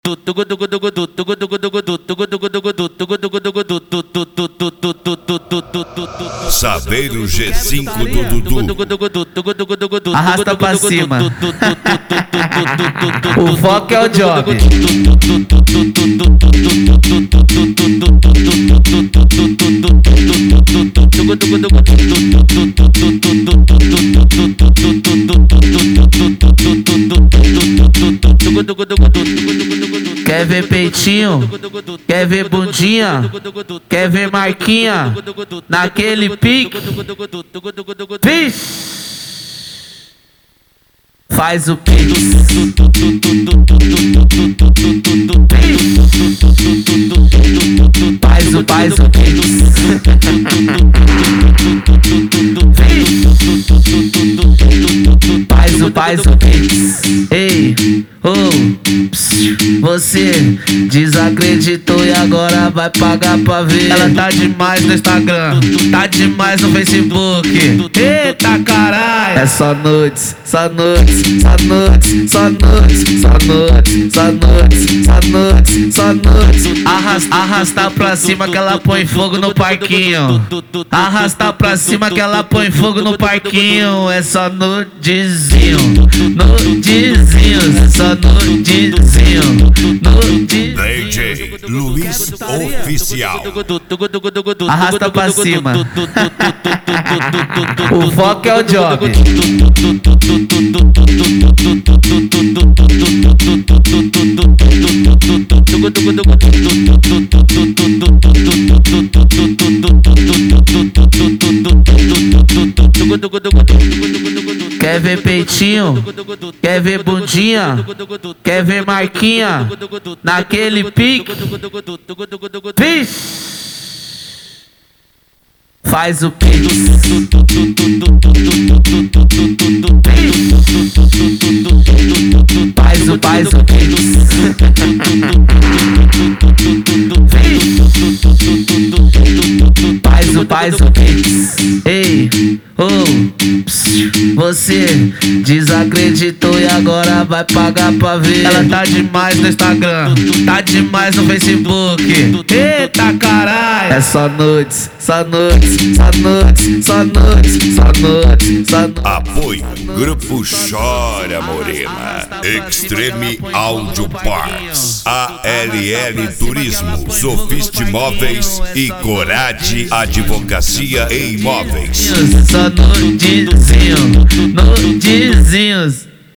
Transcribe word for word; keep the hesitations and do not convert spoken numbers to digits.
Saveiro G cinco do Dudu. Arrasta pra cima. O foco é o job. Quer ver peitinho? Quer ver bundinha? Quer ver marquinha? Naquele pique? Vixe! Faz o pix. Faz o, faz o pix. Faz o, faz o pix. Ei, oh, psiu. Você desacreditou e agora vai pagar pra ver. Ela tá demais no Instagram, tá demais no Facebook. Eita caralho! É só nudes, só nudes, só nudes, só nudes, só nudes, só nudes, só nudes, só nudes. Arrasta, arrasta pra cima que ela põe fogo no parquinho. Arrasta pra cima que ela põe fogo no parquinho. É só nudezinho, nudezinho, é só nudezinho. D J Luiz Oficial. Arrasta pra cima. O foco é o job. Quer ver peitinho? Quer ver bundinha? Quer ver marquinha? Naquele pique? Vixe! Faz o pix. Faz o, faz o pix. Faz o, faz o pix. Ei, oh, psiu. Você desacreditou e agora vai pagar pra ver. Ela tá demais no Instagram, tá demais no Facebook. Eita caralho! É só nudes, só nudes, só nudes, só nudes, só nudes, só nudes. Apoio Grupo Chora Morena, Extreme Audio Parts, A L L Turismo, Sofiste Móveis e Corade Advocacia e Imóveis. Só nudezinho, nudezinhos.